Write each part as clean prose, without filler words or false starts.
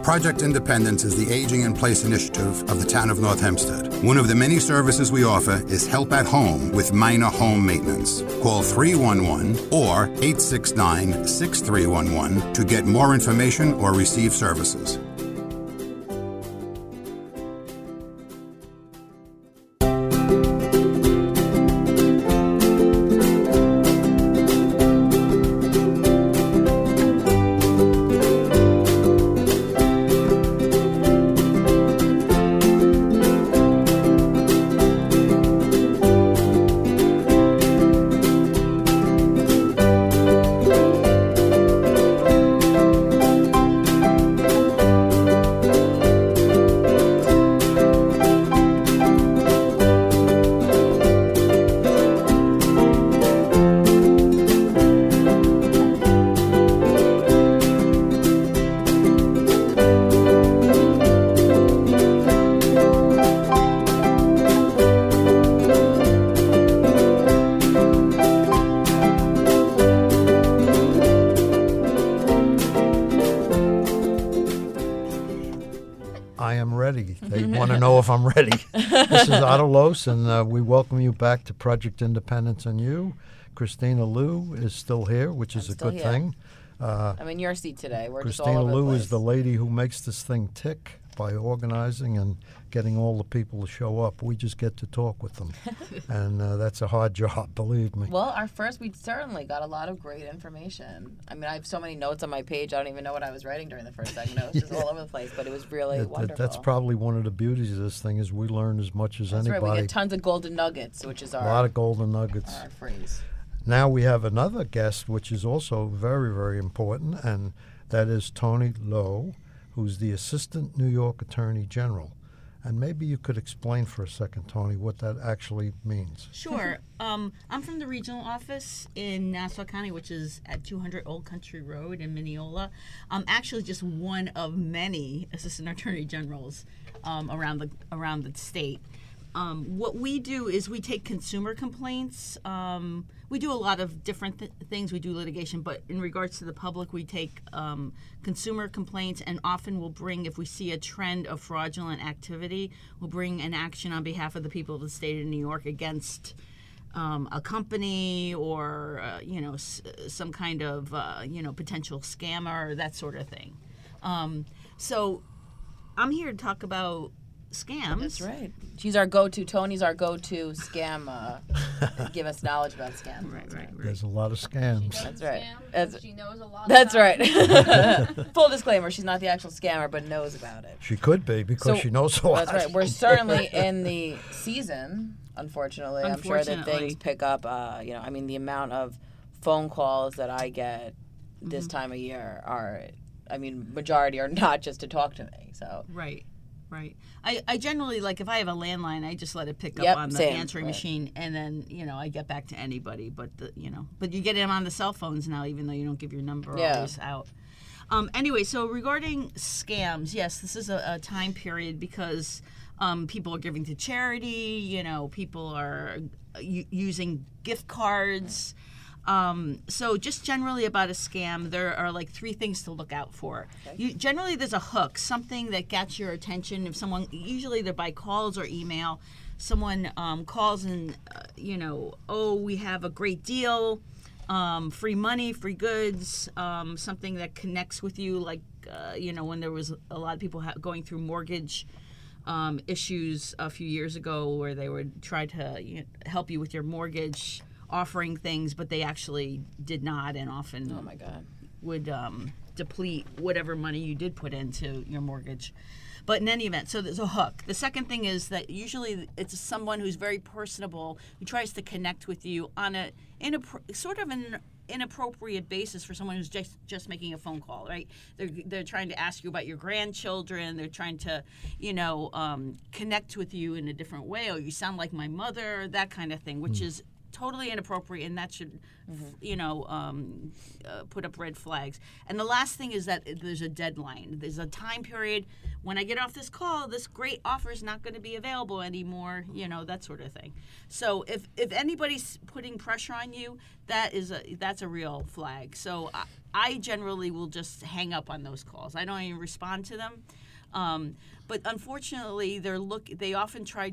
Project Independence is the Aging in Place initiative of the town of North Hempstead. One of the many services we offer is help at home with minor home maintenance. Call 311 or 869-6311 to get more information or receive services. They want to know if I'm ready. This is Otto Los, and we welcome you back to Project Independence and You. Christina Liu is still here, which is a good thing. I'm in your seat today. We're Christina just all over Liu the place. is the lady who makes this thing tick by organizing and getting all the people to show up. We just get to talk with them, and that's a hard job, believe me. Well, we certainly got a lot of great information. I mean, I have so many notes on my page, I don't even know what I was writing during the first segment. It was just all over the place, but it was really wonderful. That's probably one of the beauties of this thing is we learn as much as anybody. That's right. We get tons of golden nuggets, which is a lot of golden nuggets. Our phrase. Now we have another guest, which is also very, very important, and that is Tony Lowe, who's the Assistant New York Attorney General. And maybe you could explain for a second, Tony, what that actually means. Sure. I'm from the regional office in Nassau County, which is at 200 Old Country Road in Mineola. I'm actually just one of many Assistant Attorney Generals around the state. What we do is we take consumer complaints. We do a lot of different things. We do litigation, but in regards to the public, we take consumer complaints, and often we'll bring, if we see a trend of fraudulent activity, we'll bring an action on behalf of the people of the state of New York against a company or some kind of potential scammer, that sort of thing. So I'm here to talk about scams. That's right. Tony's our go-to scam. Give us knowledge about scams. Right. There's a lot of scams. That's right. She knows a lot. That's right. Full disclaimer: she's not the actual scammer, but knows about it. She could be because she knows a lot. That's right. We're certainly in the season. Unfortunately, I'm sure that things pick up. The amount of phone calls that I get this time of year majority are not just to talk to me. So Right. I generally, if I have a landline, I just let it pick up on the answering machine, and then, I get back to anybody. But, but you get them on the cell phones now, even though you don't give your number always out. Anyway, so regarding scams, yes, this is a time period because people are giving to charity, people are using gift cards. So just generally about a scam, there are three things to look out for. Okay. Generally, there's a hook, something that gets your attention. If someone, usually they're by calls or email, someone calls and, we have a great deal, free money, free goods, something that connects with you, when there was a lot of people going through mortgage issues a few years ago where they would try to help you with your mortgage, offering things, but they actually did not, and often would deplete whatever money you did put into your mortgage. But in any event, so there's a hook. The second thing is that usually it's someone who's very personable, who tries to connect with you on an inappropriate basis for someone who's just making a phone call, right? They're trying to ask you about your grandchildren. They're trying to, connect with you in a different way. Oh, you sound like my mother, that kind of thing, which is totally inappropriate, and that should, put up red flags. And the last thing is that there's a deadline. There's a time period. When I get off this call, this great offer is not going to be available anymore. That sort of thing. So if anybody's putting pressure on you, that's a real flag. So I generally will just hang up on those calls. I don't even respond to them. But unfortunately, they often try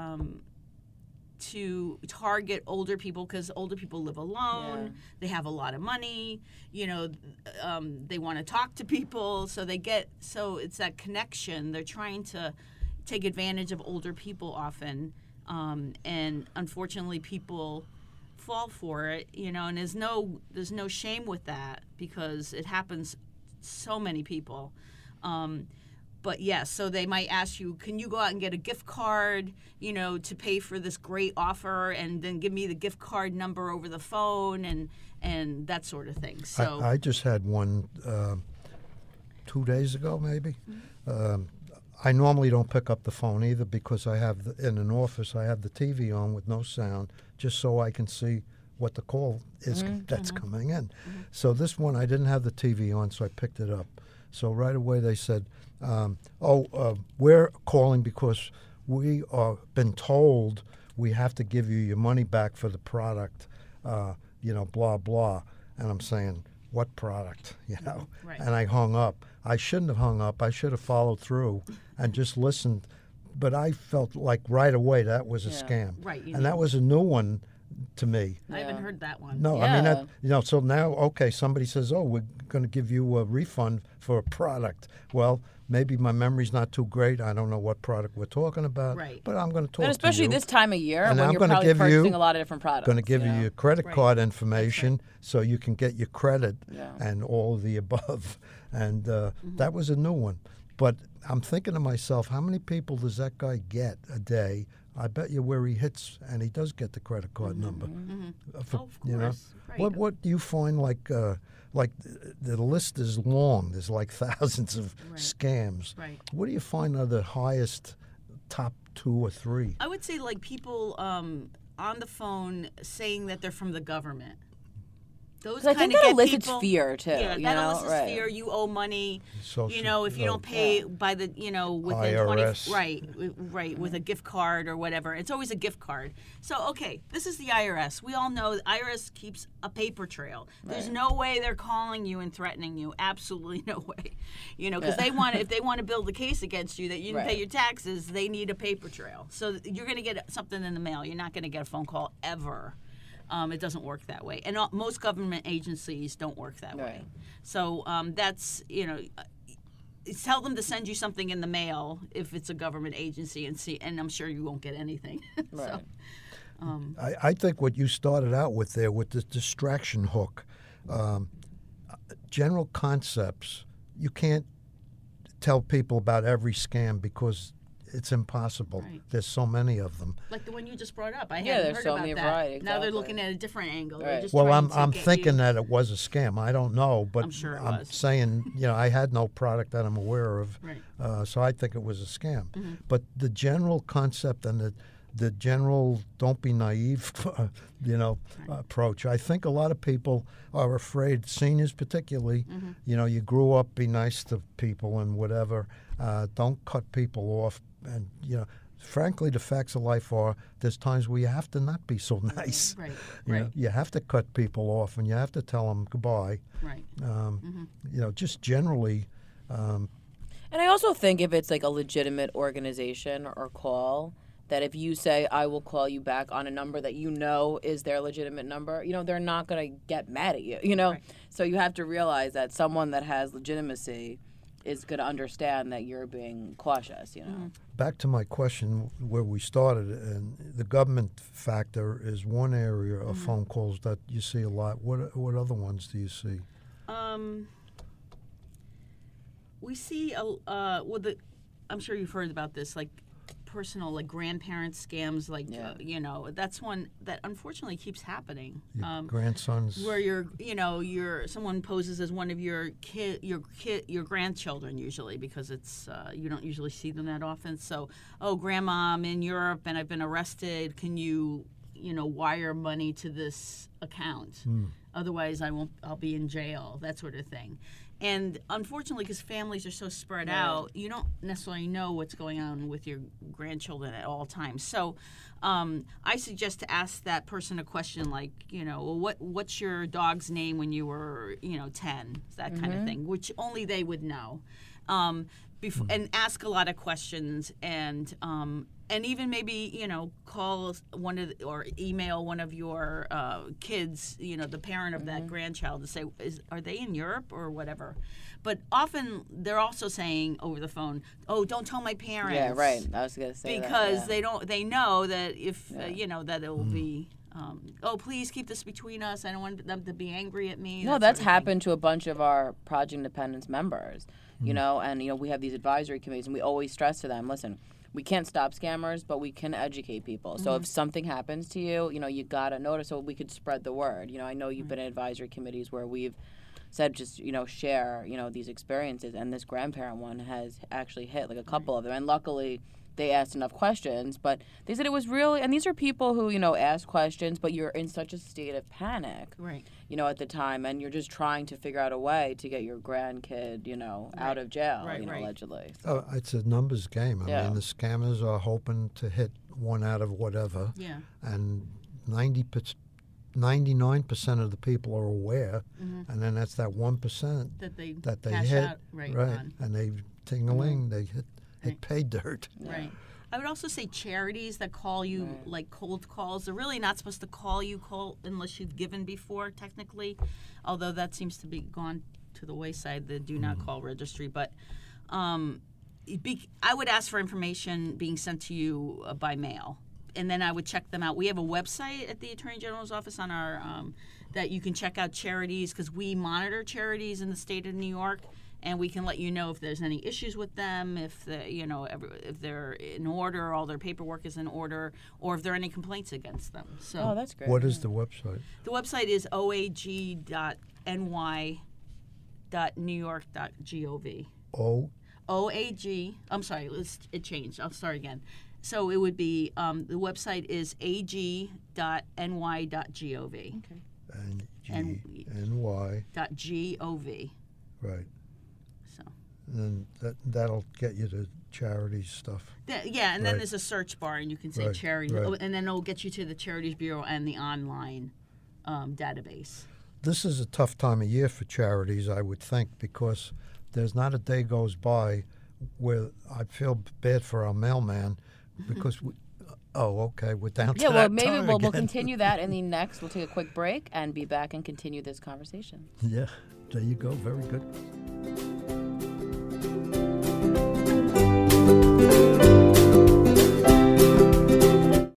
to target older people because older people live alone. Yeah. They have a lot of money. They want to talk to people, so it's that connection. They're trying to take advantage of older people often, and unfortunately, people fall for it. And there's no shame with that because it happens so many people. But yes, so they might ask you, can you go out and get a gift card, to pay for this great offer, and then give me the gift card number over the phone and that sort of thing. So I just had one 2 days ago, maybe. Mm-hmm. I normally don't pick up the phone either because I have in an office I have the TV on with no sound, just so I can see what the call is that's coming in. Mm-hmm. So this one I didn't have the TV on, so I picked it up. So right away they said, we're calling because we are been told we have to give you your money back for the product, blah, blah. And I'm saying, what product, Right. And I hung up. I shouldn't have hung up. I should have followed through and just listened. But I felt like right away that was a scam. Right. And that was a new one to me. I haven't heard that one. No, I mean, so now, okay, somebody says, we're going to give you a refund for a product. Well, maybe my memory's not too great. I don't know what product we're talking about. Right. But I'm going to talk to you. And especially this time of year when you're probably purchasing a lot of different products. I'm going to give you your credit card information so you can get your credit and all of the above. And that was a new one. But I'm thinking to myself, how many people does that guy get a day? I bet you where he hits, and he does get the credit card number. Of course. Right. What do you find like the list is long? There's like thousands of scams. Right. What do you find are the highest top 2 or 3? I would say like people on the phone saying that they're from the government. Those I think that elicits fear too. Yeah, that elicits fear. You owe money. If you don't pay by the within IRS. 20 with a gift card or whatever. It's always a gift card. So this is the IRS. We all know the IRS keeps a paper trail. There's no way they're calling you and threatening you. Absolutely no way. Because if they want to build a case against you that you didn't pay your taxes, they need a paper trail. So you're going to get something in the mail. You're not going to get a phone call ever. It doesn't work that way. And most government agencies don't work that way. So that's, tell them to send you something in the mail if it's a government agency and I'm sure you won't get anything. Right. I think what you started out with there with the distraction hook, general concepts, you can't tell people about every scam because it's impossible. Right. There's so many of them. Like the one you just brought up. I hadn't heard about that. Variety, exactly. Now they're looking at a different angle. Right. Just I'm thinking that it was a scam. I don't know, but I'm sure it I'm was. saying, I had no product that I'm aware of, so I think it was a scam. Mm-hmm. But the general concept and the general don't be naive, approach. I think a lot of people are afraid, seniors particularly, you grew up, be nice to people and whatever. Don't cut people off. And, frankly, the facts of life are there's times where you have to not be so nice. Right. You have to cut people off and you have to tell them goodbye. Right. Just generally. And I also think if it's like a legitimate organization or call, that if you say, I will call you back on a number that is their legitimate number, they're not going to get mad at you, Right. So you have to realize that someone that has legitimacy is going to understand that you're being cautious, Back to my question where we started, and the government factor is one area of phone calls that you see a lot. What other ones do you see? We see I'm sure you've heard about this, like personal, like grandparent scams, like that's one that unfortunately keeps happening. Grandsons, where someone poses as one of your grandchildren usually because it's you don't usually see them that often. So, grandma, I'm in Europe and I've been arrested. Can you wire money to this account. Otherwise, I'll be in jail, that sort of thing. And unfortunately, because families are so spread out, you don't necessarily know what's going on with your grandchildren at all times. So I suggest to ask that person a question like, what's your dog's name when you were, 10, that kind of thing, which only they would know. And ask a lot of questions, and even maybe call or email one of your kids, the parent of that grandchild, to say, are they in Europe or whatever? But often they're also saying over the phone, "Oh, don't tell my parents." Yeah, right. I was gonna say because they know that if that it will be. Oh, please keep this between us. I don't want them to be angry at me. No, that's happened to a bunch of our Project Independence members. And we have these advisory committees, and we always stress to them, listen, we can't stop scammers, but we can educate people. So if something happens to you, you got to notice, so we could spread the word. I know you've been in advisory committees where we've said just, share, these experiences. And this grandparent one has actually hit like a couple of them. And luckily, they asked enough questions, but they said it was really, and these are people who, ask questions, but you're in such a state of panic, right? At the time, and you're just trying to figure out a way to get your grandkid, out of jail, allegedly. So. Oh, it's a numbers game. I mean, the scammers are hoping to hit one out of whatever. Yeah. And 99% of the people are aware, and then that's that 1% that they hit, out right? And they ting-a-ling, they hit pay dirt. Right. I would also say charities that call you, like cold calls, they're really not supposed to call unless you've given before, technically, although that seems to be gone to the wayside, the do not call registry. But I would ask for information being sent to you by mail, and then I would check them out. We have a website at the Attorney General's office on our that you can check out charities, because we monitor charities in the state of New York. And we can let you know if there's any issues with them, if if they're in order, all their paperwork is in order, or if there are any complaints against them. So, that's great. What is the website? The website is oag.ny.newyork.gov. OAG. I'm sorry, it changed. I'll start again. So it would be the website is ag.ny.gov. Okay. NY.gov. Right. And that'll get you to charity stuff. And then there's a search bar, and you can say charity, and then it'll get you to the Charities Bureau and the online database. This is a tough time of year for charities, I would think, because there's not a day goes by where I feel bad for our mailman, because we're down to that maybe time we'll again. continue that in the next. We'll take a quick break and be back and continue this conversation. Yeah, there you go. Very good.